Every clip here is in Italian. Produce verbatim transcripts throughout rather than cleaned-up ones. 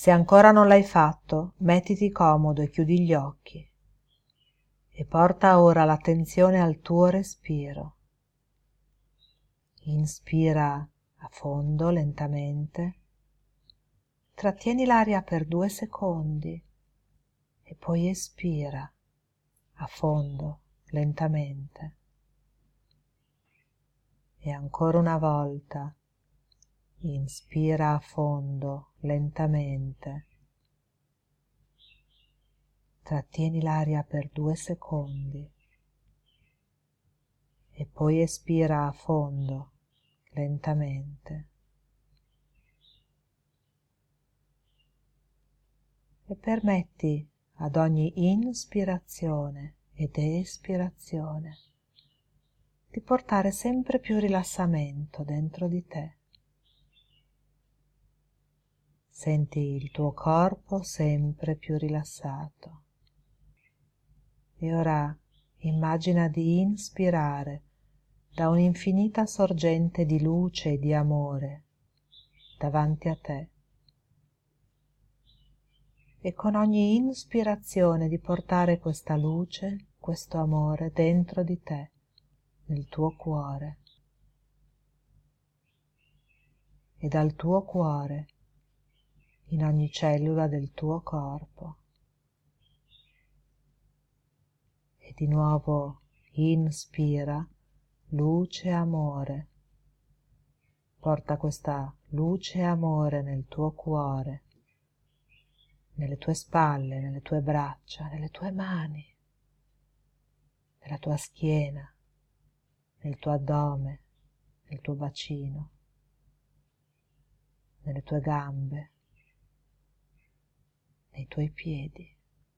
Se ancora non l'hai fatto, mettiti comodo e chiudi gli occhi e porta ora l'attenzione al tuo respiro. Inspira a fondo lentamente, trattieni l'aria per due secondi e poi espira a fondo lentamente. E ancora una volta, inspira a fondo lentamente, trattieni l'aria per due secondi e poi espira a fondo lentamente. E permetti ad ogni inspirazione ed espirazione di portare sempre più rilassamento dentro di te. Senti il tuo corpo sempre più rilassato. E ora immagina di inspirare da un'infinita sorgente di luce e di amore davanti a te. E con ogni inspirazione di portare questa luce, questo amore dentro di te, nel tuo cuore. E dal tuo cuore in ogni cellula del tuo corpo. E di nuovo inspira luce e amore. Porta questa luce e amore nel tuo cuore, nelle tue spalle, nelle tue braccia, nelle tue mani, nella tua schiena, nel tuo addome, nel tuo bacino, nelle tue gambe, nei tuoi piedi.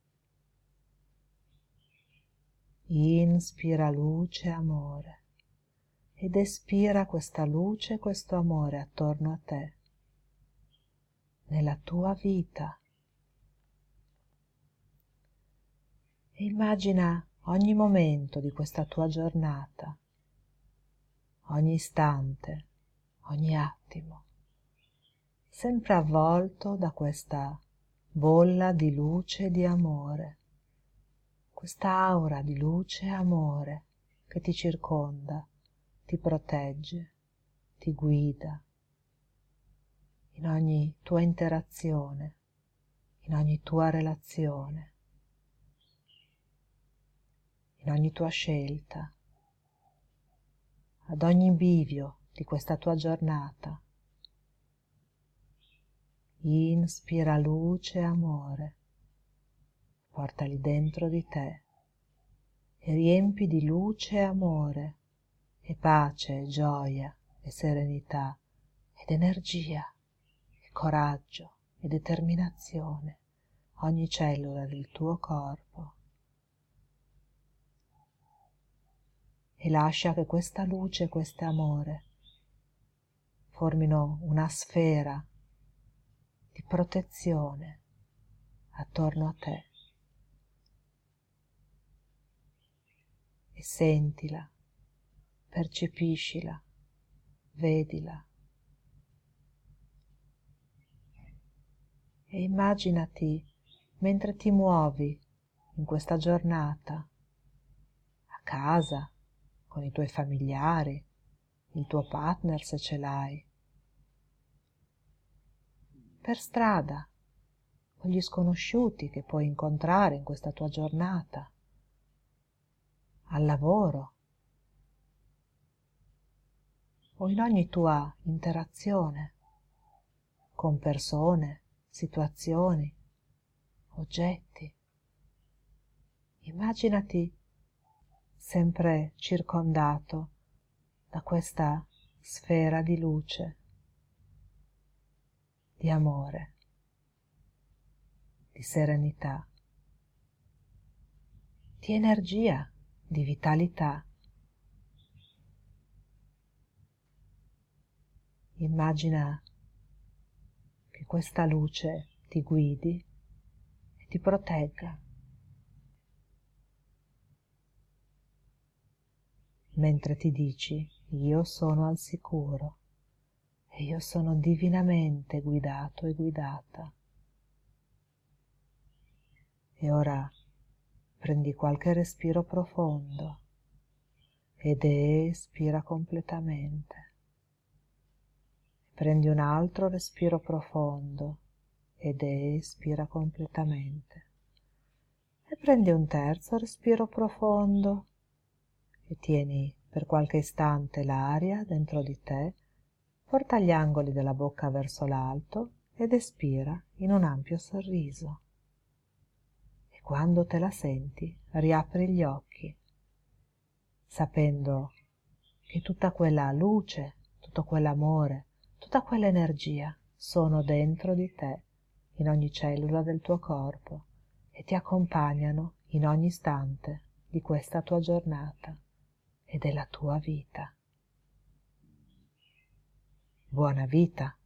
Inspira luce e amore ed espira questa luce e questo amore attorno a te, nella tua vita. E immagina ogni momento di questa tua giornata, ogni istante, ogni attimo, sempre avvolto da questa bolla di luce e di amore, questa aura di luce e amore che ti circonda, ti protegge, ti guida in ogni tua interazione, in ogni tua relazione, in ogni tua scelta, ad ogni bivio di questa tua giornata. Inspira luce e amore, portali dentro di te e riempi di luce e amore e pace e gioia e serenità ed energia e coraggio e determinazione ogni cellula del tuo corpo. E lascia che questa luce e questo amore formino una sfera di protezione attorno a te. E sentila, percepiscila, vedila. E immaginati mentre ti muovi in questa giornata, a casa, con i tuoi familiari, il tuo partner se ce l'hai, per strada, con gli sconosciuti che puoi incontrare in questa tua giornata, al lavoro o in ogni tua interazione con persone, situazioni, oggetti. Immaginati sempre circondato da questa sfera di luce, di amore, di serenità, di energia, di vitalità. Immagina che questa luce ti guidi e ti protegga, mentre ti dici: io sono al sicuro e io sono divinamente guidato e guidata E ora prendi qualche respiro profondo ed espira completamente. Prendi un altro respiro profondo ed espira completamente. E prendi un terzo respiro profondo e tieni per qualche istante l'aria dentro di te, porta gli angoli della bocca verso l'alto ed espira in un ampio sorriso. E quando te la senti, riapri gli occhi, sapendo che tutta quella luce, tutto quell'amore, tutta quell'energia sono dentro di te, in ogni cellula del tuo corpo, e ti accompagnano in ogni istante di questa tua giornata e della tua vita. Buona vita!